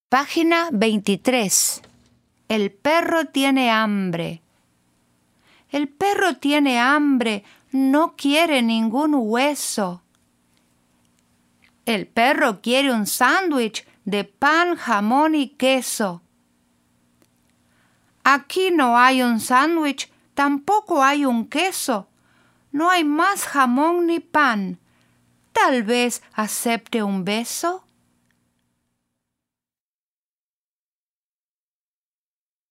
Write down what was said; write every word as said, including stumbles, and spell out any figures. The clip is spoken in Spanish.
Página veintitrés. El perro tiene hambre. El perro tiene hambre, no quiere ningún hueso. El perro quiere un sándwich de pan, jamón y queso. Aquí no hay un sándwich, tampoco hay un queso. No hay más jamón ni pan. Tal vez acepte un beso.